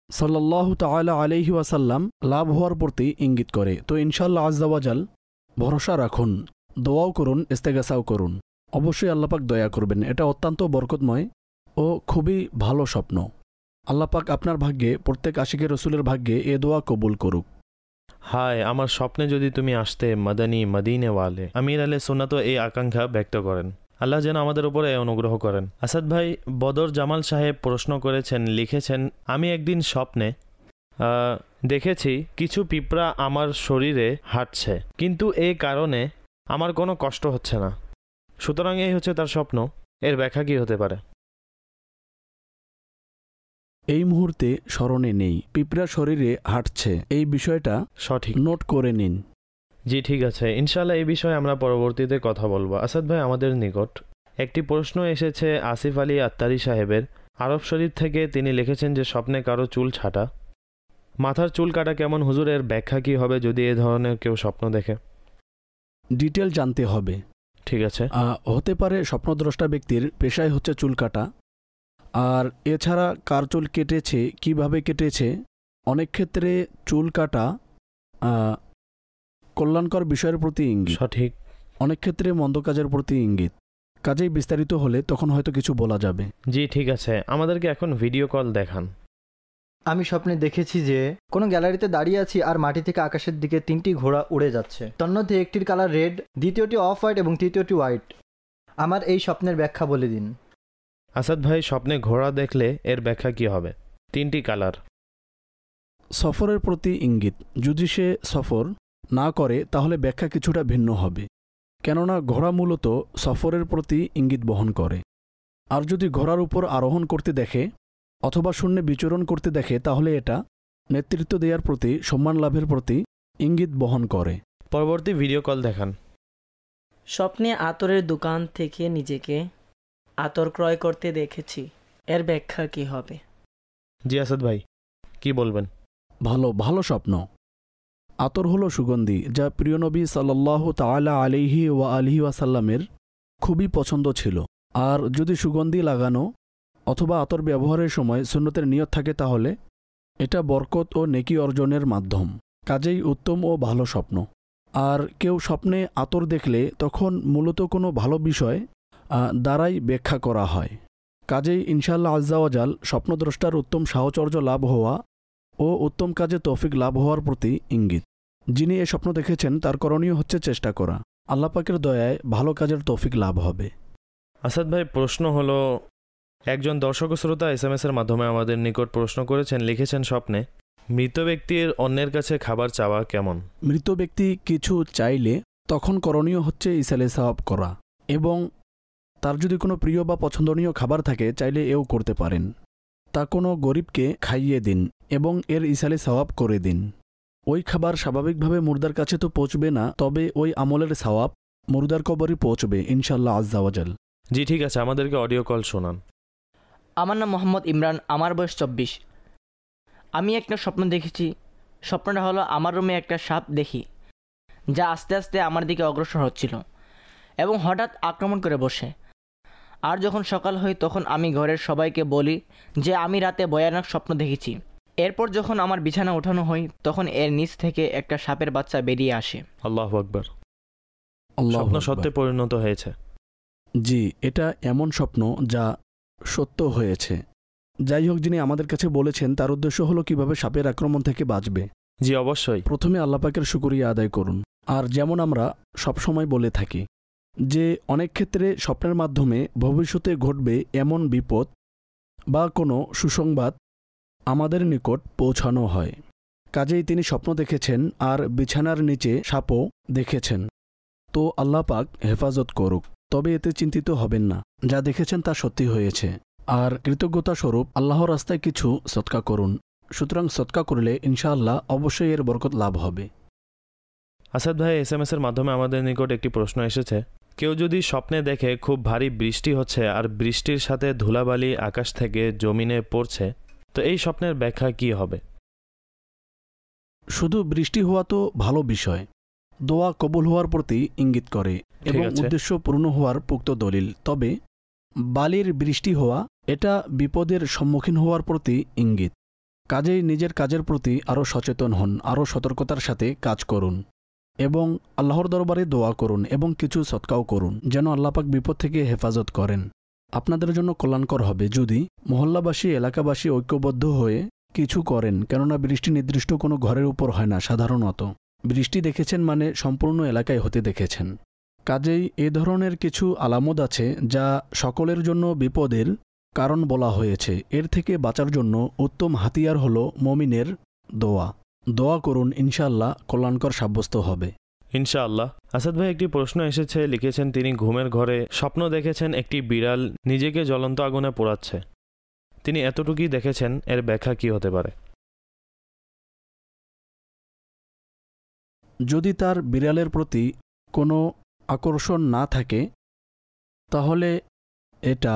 সাল্লাল্লাহু তাআলা আলাইহি ওয়াসাল্লাম লাভ হওয়ার প্রতি ইঙ্গিত করে। তো ইনশাআল্লাহ আজ্জা ওয়াজাল ভরসা রাখুন, দোয়াও করুন, ইস্তেগাসাও করুন, অবশ্যই আল্লাপাক দয়া করবেন। এটা অত্যন্ত বরকতময় ও খুবই ভালো স্বপ্ন। আল্লাপাক আপনার ভাগ্যে, প্রত্যেক আশিকে রসুলের ভাগ্যে এ দোয়া কবুল করুক। হায়, আমার স্বপ্নে যদি তুমি আসতে মাদানী মদিনেওয়ালে। আমির আলে সুন্নাত এই আকাঙ্ক্ষা ব্যক্ত করেন। আল্লাহ যেন আমাদের উপরে অনুগ্রহ করেন। আসাদ ভাই বদর জামাল সাহেব প্রশ্ন করেছেন, লিখেছেন, আমি একদিন স্বপ্নে দেখেছি কিছু পিঁপড়া আমার শরীরে হাঁটছে, কিন্তু এই কারণে আমার কোনো কষ্ট হচ্ছে না। সুতরাং এই হচ্ছে তার স্বপ্ন। এর ব্যাখ্যা কী হতে পারে? এই মুহূর্তে স্মরণে নেই পিঁপড়া শরীরে হাঁটছে, এই বিষয়টা সঠিক নোট করে নিন। জি ঠিক আছে, ইনশাআল্লাহ এই বিষয়ে আমরা পরবর্তীতে কথা বলবো। আসাদ ভাই আমাদের নিকট একটি প্রশ্ন এসেছে আসিফ আলী আত্তারি সাহেবের, আরব শরীফ থেকে। তিনি লিখেছেন যে স্বপ্নে কারো চুল ছাটা, মাথার চুল কাটা কেমন হুজুর, এর ব্যাখ্যা কী হবে যদি এ ধরনের কেউ স্বপ্ন দেখে? ডিটেল জানতে হবে। ঠিক আছে। হতে পারে স্বপ্নদ্রষ্টা ব্যক্তির পেশায় হচ্ছে চুল কাটা, আর এছাড়া কার চুল কেটেছে, কিভাবে কেটেছে। অনেক ক্ষেত্রে চুল কাটা কল্যাণকর বিষয়ের প্রতি ইঙ্গিত, সঠিক। অনেক ক্ষেত্রে মন্দ কাজের প্রতি ইঙ্গিত। কাজেই বিস্তারিত হলে তখন হয়তো কিছু বলা যাবে। জি ঠিক আছে, আমাদেরকে এখন ভিডিও কল দেখান। আমি স্বপ্নে দেখেছি যে কোনো গ্যালারিতে দাঁড়িয়ে আছি আর মাটি থেকে আকাশের দিকে তিনটি ঘোড়া উড়ে যাচ্ছে। তন্মধ্যে একটির কালার রেড, দ্বিতীয়টি অফ হোয়াইট এবং তৃতীয়টি হোয়াইট। আমার এই স্বপ্নের ব্যাখ্যা বলে দিন। আসাদ ভাই স্বপ্নে ঘোড়া দেখলে এর ব্যাখ্যা কি হবে? তিনটি কালার। সফরের প্রতি ইঙ্গিত। যদি সে সফর না করে তাহলে ব্যাখ্যা কিছুটা ভিন্ন হবে, কেননা ঘোড়া মূলত সফরের প্রতি ইঙ্গিত বহন করে। আর যদি ঘোড়ার উপর আরোহণ করতে দেখে অথবা শূন্যে বিচরণ করতে দেখে তাহলে এটা নেতৃত্ব দেওয়ার প্রতি, সম্মান লাভের প্রতি ইঙ্গিত বহন করে। পরবর্তী ভিডিও কল দেখান। স্বপ্নে আতরের দোকান থেকে নিজেকে আতর ক্রয় করতে দেখেছি, এর ব্যাখ্যা কি হবে? জি আসাদ ভাই কি বলবেন? ভালো ভালো স্বপ্ন। আতর হলো সুগন্ধি, যা প্রিয় নবী সাল্লাল্লাহু তাআলা আলাইহি ওয়া আলিহি ওয়াসাল্লামের খুবই পছন্দ ছিল। আর যদি সুগন্ধি লাগানো অথবা আতর ব্যবহারের সময় সুন্নতের নিয়ত থাকে তাহলে এটা বরকত ও নেকি অর্জনের মাধ্যম। কাজেই উত্তম ও ভালো স্বপ্ন। আর কেউ স্বপ্নে আতর দেখলে তখন মূলত কোনো ভালো বিষয় দ্বারাই ব্যাখ্যা করা হয়। কাজেই ইনশাআল্লাহ আজ্জা ওয়াজাল স্বপ্নদ্রষ্টার উত্তম সাহচর্য লাভ হওয়া ও উত্তম কাজে তৌফিক লাভ হওয়ার প্রতি ইঙ্গিত। যিনি এ স্বপ্ন দেখেছেন তার করণীয় হচ্ছে চেষ্টা করা। আল্লাহ পাকের দয়ায় ভালো কাজের তৌফিক লাভ হবে। আসাদ ভাই প্রশ্ন হলো, একজন দর্শক শ্রোতা এস এম এস এর মাধ্যমে আমাদের নিকট প্রশ্ন করেছেন, লিখেছেন, স্বপ্নে মৃত ব্যক্তির অন্যের কাছে খাবার চাওয়া কেমন? মৃত ব্যক্তি কিছু চাইলে তখন করণীয় হচ্ছে ইসালে সাওয়াব করা, এবং তার যদি কোনো প্রিয় বা পছন্দনীয় খাবার থাকে চাইলে এও করতে পারেন। তা কোনো গরিবকে খাইয়ে দিন এবং এর ইসালে সাওয়াব করে দিন। ওই খাবার স্বাভাবিকভাবে মুর্দার কাছে তো পৌঁছবে না, তবে ওই আমলের সাওয়াব মুর্দার কবরই পৌঁছবে ইনশাআল্লাহ আজ্জা ওয়াজাল। জি ঠিক আছে, আমাদেরকে অডিও কল শোনান। আমার নাম মোহাম্মদ ইমরান, আমার বয়স চব্বিশ। আমি একটা স্বপ্ন দেখেছি। স্বপ্নটা হলো আমার রুমে একটা সাপ দেখি, যা আস্তে আস্তে আমার দিকে অগ্রসর হচ্ছিল এবং হঠাৎ আক্রমণ করে বসে। আর যখন সকাল হয় তখন আমি ঘরের সবাইকে বলি যে আমি রাতে ভয়ানক স্বপ্ন দেখেছি। এরপর যখন আমার বিছানা ওঠানো হয় তখন এর নিচ থেকে একটা সাপের বাচ্চা বেরিয়ে আসে। আল্লাহু আকবার। স্বপ্ন সত্যে পরিণত হয়েছে। জি, এটা এমন স্বপ্ন যা সত্য হয়েছে। যাই হোক, যিনি আমাদের কাছে বলেছেন তার উদ্দেশ্য হলো কিভাবে সাপের আক্রমণ থেকে বাঁচবে। জি অবশ্যই। প্রথমে আল্লাহ পাকের শুকরিয়া আদায় করুন। আর যেমন আমরা সবসময় বলে থাকি যে অনেক ক্ষেত্রে স্বপ্নের মাধ্যমে ভবিষ্যতে ঘটবে এমন বিপদ বা কোনো সুসংবাদ আমাদের নিকট পৌঁছানো হয়। কাজেই তিনি স্বপ্ন দেখেছেন আর বিছানার নিচে সাপও দেখেছেন। তো আল্লাহ পাক হেফাজত করুক, তবে এতে চিন্তিত হবেন না। যা দেখেছেন তা সত্যি হয়েছে। আর কৃতজ্ঞতা স্বরূপ আল্লাহর রাস্তায় কিছু সদকা করুন। সুতরাং সদকা করলে ইনশাআল্লাহ অবশ্যই এর বরকত লাভ হবে। আসাদ ভাই এস এম এস এর মাধ্যমে আমাদের নিকট একটি প্রশ্ন এসেছে, কেউ যদি স্বপ্নে দেখে খুব ভারী বৃষ্টি হচ্ছে আর বৃষ্টির সাথে ধুলাবালি আকাশ থেকে জমিনে পড়ছে, তো এই স্বপ্নের ব্যাখ্যা কি হবে? শুধু বৃষ্টি হওয়া তো ভালো বিষয়, দোয়া কবুল হওয়ার প্রতি ইঙ্গিত করে এবং উদ্দেশ্য পূর্ণ হওয়ার পুক্ত দলিল। তবে বালির বৃষ্টি হওয়া এটা বিপদের সম্মুখীন হওয়ার প্রতি ইঙ্গিত। কাজেই নিজের কাজের প্রতি আরও সচেতন হন, আরও সতর্কতার সাথে কাজ করুন এবং আল্লাহর দরবারে দোয়া করুন এবং কিছু সৎকাও করুন যেন আল্লাপাক বিপদ থেকে হেফাজত করেন। আপনাদের জন্য কল্যাণকর হবে যদি মহল্লাবাসী এলাকাবাসী ঐক্যবদ্ধ হয়ে কিছু করেন, কেননা বৃষ্টি নির্দিষ্ট কোনো ঘরের উপর হয় না। সাধারণত বৃষ্টি দেখেছেন মানে সম্পূর্ণ এলাকায় হতে দেখেছেন। কাজেই এ ধরনের কিছু আলামত আছে যা সকলের জন্য বিপদের কারণ বলা হয়েছে। এর থেকে বাঁচার জন্য উত্তম হাতিয়ার হল মমিনের দোয়া। দোয়া করুন, ইনশাআল্লাহ কল্যাণকর সাব্যস্ত হবে। ইনশাআল্লাহ। আসাদ ভাই, একটি প্রশ্ন এসেছে, লিখেছেন তিনি ঘুমের ঘরে স্বপ্ন দেখেছেন একটি বিড়াল নিজেকে জ্বলন্ত আগুনে পোড়াচ্ছে। তিনি এতটুকুই দেখেছেন, এর ব্যাখ্যা কি হতে পারে? যদি তার বিড়ালের প্রতি কোনো আকর্ষণ না থাকে তাহলে এটা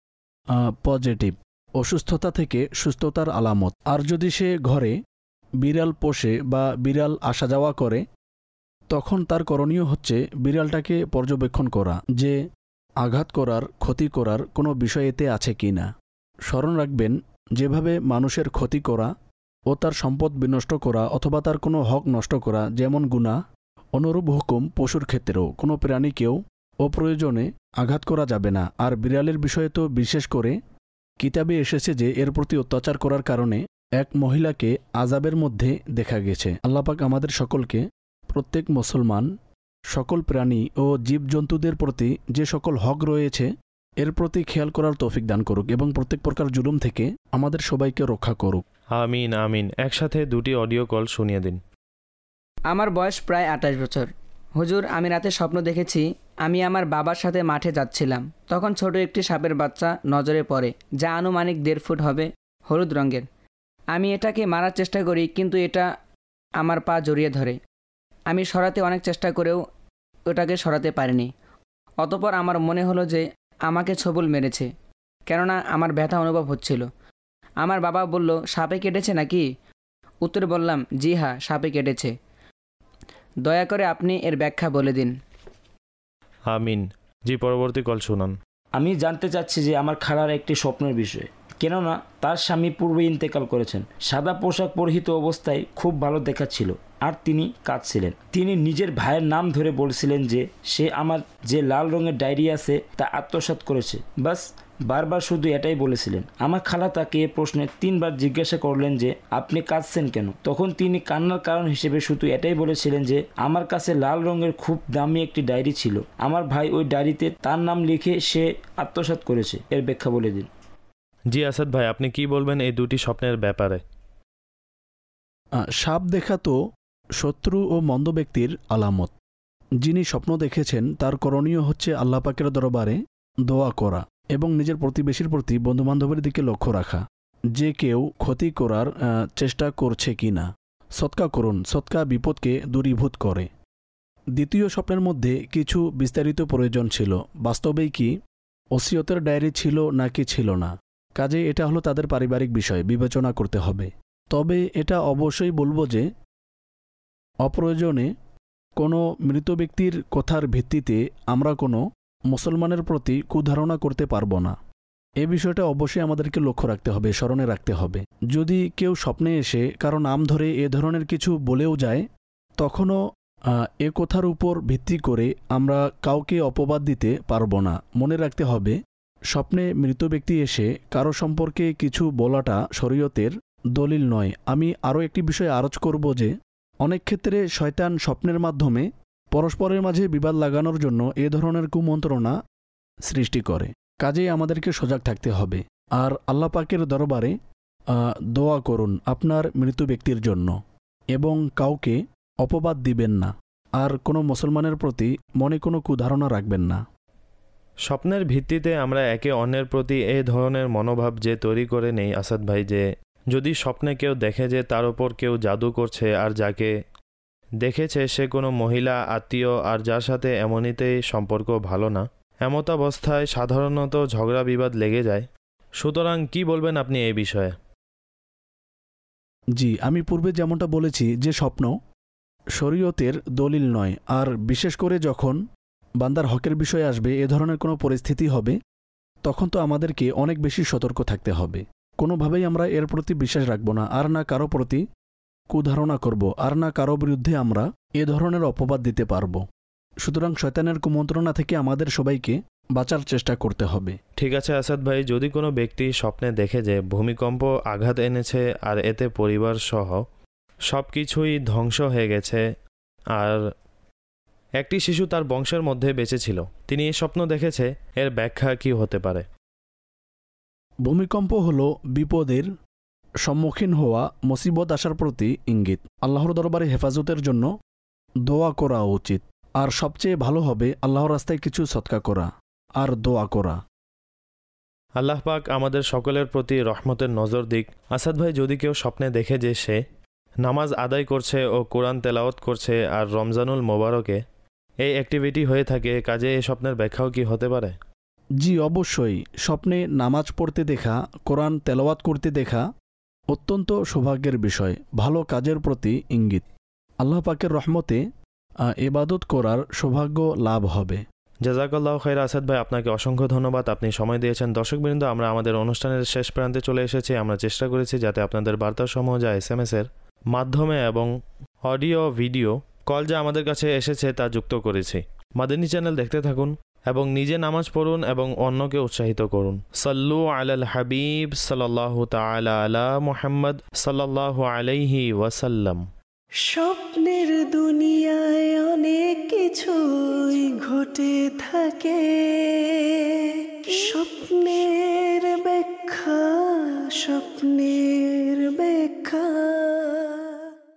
পজিটিভ, অসুস্থতা থেকে সুস্থতার আলামত। আর যদি সে ঘরে বিড়াল পোষে বা বিড়াল আসা যাওয়া করে তখন তার করণীয় হচ্ছে বিড়ালটাকে পর্যবেক্ষণ করা যে আঘাত করার, ক্ষতি করার কোনো বিষয় এতে আছে কি না। স্মরণ রাখবেন, যেভাবে মানুষের ক্ষতি করা ও তার সম্পদ বিনষ্ট করা অথবা তার কোনো হক নষ্ট করা যেমন গুনাহ, অনুরূপ হুকুম পশুর ক্ষেত্রেও কোনো প্রাণীকেও অপ্রয়োজনে আঘাত করা যাবে না। আর বিড়ালের বিষয়ে তো বিশেষ করে কিতাবে এসেছে যে এর প্রতি অত্যাচার করার কারণে এক মহিলাকে আযাবের মধ্যে দেখা গেছে। আল্লাপাক আমাদের সকলকে, প্রত্যেক মুসলমান, সকল প্রাণী ও জীবজন্তুদের প্রতি যে সকল হক রয়েছে এর প্রতি খেয়াল করার তৌফিক দান করুক এবং প্রত্যেক প্রকার জুলুম থেকে আমাদের সবাইকে রক্ষা করুক। আমিন আমিন। একসাথে দুটি অডিও কল শুনিয়ে দিন। আমার বয়স প্রায় আঠাশ বছর। হুজুর, আমি রাতে স্বপ্ন দেখেছি আমি আমার বাবার সাথে মাঠে যাচ্ছিলাম। তখন ছোট একটি সাপের বাচ্চা নজরে পড়ে, যা আনুমানিক দেড় ফুট হবে, হলুদ রঙের। আমি এটাকে মারার চেষ্টা করি, কিন্তু এটা আমার পা জড়িয়ে ধরে। আমি সরাতে অনেক চেষ্টা করেও ওটাকে সরাতে পারিনি। অতপর আমার মনে হলো যে আমাকে ছবল মেরেছে, কেননা আমার ব্যথা অনুভব হচ্ছিল। আমার বাবা বলল, সাপে কেটেছে নাকি? উত্তরে বললাম, জি হ্যাঁ, সাপে কেটেছে। দয়া করে আপনি এর ব্যাখ্যা বলে দিন। আমিন। জি, পরবর্তী কল শুনান। আমি জানতে চাচ্ছি যে আমার খালার একটি স্বপ্নের বিষয়, কেননা তার স্বামী পূর্বে ইন্তেকাল করেছেন। সাদা পোশাক পরিহিত অবস্থায় খুব ভালো দেখাচ্ছিল আর তিনি কাঁদছিলেন। তিনি নিজের ভাইয়ের নাম ধরে বলছিলেন যে সে আমার যে লাল রঙের ডায়েরি আছে তা আত্মসাৎ করেছে। বাস বারবার শুধু এটাই বলেছিলেন। আমার খালা তাকে এ প্রশ্নে তিনবার জিজ্ঞাসা করলেন যে আপনি কাঁদছেন কেন? তখন তিনি কান্নার কারণ হিসেবে শুধু এটাই বলেছিলেন যে আমার কাছে লাল রঙের খুব দামি একটি ডায়েরি ছিল, আমার ভাই ওই ডায়েরিতে তার নাম লিখে সে আত্মসাৎ করেছে। এর ব্যাখ্যা বলে দিন। জি আসাদ ভাই, আপনি কি বলবেন এই দুটি স্বপ্নের ব্যাপারে? সাপ দেখা তো শত্রু ও মন্দ ব্যক্তির আলামত। যিনি স্বপ্ন দেখেছেন তার করণীয় হচ্ছে আল্লাহ পাকের দরবারে দোয়া করা এবং নিজের প্রতিবেশীর প্রতি বন্ধুবান্ধবের দিকে লক্ষ্য রাখা যে কেউ ক্ষতি করার চেষ্টা করছে কি না। সৎকা করুন, সৎকা বিপদকে দূরীভূত করে। দ্বিতীয় স্বপ্নের মধ্যে কিছু বিস্তারিত প্রয়োজন ছিল। বাস্তবেই কি ওসিয়তের ডায়েরি ছিল নাকি ছিল না, কাজে এটা হলো তাদের পারিবারিক বিষয়, বিবেচনা করতে হবে। তবে এটা অবশ্যই বলবো যে অপ্রয়োজনে কোনো মৃত ব্যক্তির কথার ভিত্তিতে আমরা কোনো মুসলমানের প্রতি কুধারণা করতে পারবো না। এ বিষয়টা অবশ্যই আমাদেরকে লক্ষ্য রাখতে হবে, স্মরণে রাখতে হবে। যদি কেউ স্বপ্নে এসে কারো নাম ধরে এ ধরনের কিছু বলেও যায়, তখনও এ কথার উপর ভিত্তি করে আমরা কাউকে অপবাদ দিতে পারবো না। মনে রাখতে হবে, স্বপ্নে মৃত ব্যক্তি এসে কারো সম্পর্কে কিছু বলাটা শরীয়তের দলিল নয়। আমি আরও একটি বিষয় আরজ করব যে অনেক ক্ষেত্রে শয়তান স্বপ্নের মাধ্যমে পরস্পরের মাঝে বিবাদ লাগানোর জন্য এ ধরনের কুমন্ত্রণা সৃষ্টি করে। কাজেই আমাদেরকে সজাগ থাকতে হবে। আর আল্লাহ পাকের দরবারে দোয়া করুন আপনার মৃত ব্যক্তির জন্য এবং কাউকে অপবাদ দিবেন না, আর কোনো মুসলমানের প্রতি মনে কোনো কুধারণা রাখবেন না। স্বপ্নের ভিত্তিতে আমরা একে অন্যের প্রতি এই ধরনের মনোভাব যে তৈরি করে নেই আসাদ ভাই, যে যদি স্বপ্নে কেউ দেখে যে তার ওপর কেউ জাদু করছে আর যাকে দেখেছে সে কোনো মহিলা আত্মীয় আর যার সাথে এমনিতেই সম্পর্ক ভালো না, এমত অবস্থায় সাধারণত ঝগড়া বিবাদ লেগে যায়। সুতরাং কি বলবেন আপনি এই বিষয়ে? জি, আমি পূর্বে যেমনটা বলেছি যে স্বপ্ন শরীয়তের দলিল নয়, আর বিশেষ করে যখন বান্দার হকের বিষয়ে আসবে, এ ধরনের কোনো পরিস্থিতি হবে, তখন তো আমাদেরকে অনেক বেশি সতর্ক থাকতে হবে। কোনোভাবেই আমরা এর প্রতি বিশ্বাস রাখব না, আর না কারো প্রতি কুধারণা করব, আর না কারো বিরুদ্ধে আমরা এ ধরনের অপবাদ দিতে পারব। সুতরাং শয়তানের কুমন্ত্রণা থেকে আমাদের সবাইকে বাঁচার চেষ্টা করতে হবে। ঠিক আছে আসাদ ভাই, যদি কোনো ব্যক্তি স্বপ্নে দেখে যে ভূমিকম্প আঘাত এনেছে আর এতে পরিবার সহ সব কিছুই ধ্বংস হয়ে গেছে, আর একটি শিশু তার বংশের মধ্যে বেঁচে ছিল, তিনি এই স্বপ্ন দেখেছে, এর ব্যাখ্যা কি হতে পারে? ভূমিকম্প হল বিপদের সম্মুখীন হওয়া, মুসিবত আসার প্রতি ইঙ্গিত। আল্লাহর দরবারে হেফাজতের জন্য দোয়া করা উচিত, আর সবচেয়ে ভালো হবে আল্লাহর রাস্তায় কিছু সদকা করা আর দোয়া করা। আল্লাহ পাক আমাদের সকলের প্রতি রহমতের নজর দিক। আসাদ ভাই, যদি কেউ স্বপ্নে দেখে যে সে নামাজ আদায় করছে ও কোরআন তেলাওয়াত করছে আর রমজানুল মোবারকে এই অ্যাক্টিভিটি হয়ে থাকে, কাজে এই স্বপ্নের ব্যাখ্যাও কি হতে পারে? জি অবশ্যই, স্বপ্নে নামাজ পড়তে দেখা, কোরআন তেলাওয়াত করতে দেখা অত্যন্ত সৌভাগ্যের বিষয়, ভালো কাজের প্রতি ইঙ্গিত। আল্লাহ পাকের রহমতে ইবাদত করার সৌভাগ্য লাভ হবে। জাযাকাল্লাহু খাইর আসাদ ভাই, আপনাকে অসংখ্য ধন্যবাদ, আপনি সময় দিয়েছেন। দর্শকবৃন্দ, আমরা আমাদের অনুষ্ঠানের শেষ প্রান্তে চলে এসেছি। আমরা চেষ্টা করেছি যাতে আপনাদের বার্তাসমূহ যা এস এম এস এর মাধ্যমে এবং অডিও ভিডিও কল যা আমাদের কাছে এসেছে তা যুক্ত করেছি। মাদানী চ্যানেল দেখতে থাকুন এবং নিজে নামাজ পড়ুন এবং অন্যকে উৎসাহিত করুন। সাল্লু আলাল হাবিব সাল্লাল্লাহু তাআলা আলা মুহাম্মদ সাল্লাল্লাহু আলাইহি ওয়াসাল্লাম। স্বপ্নের দুনিয়ায় অনেক কিছুই ঘটে থাকে।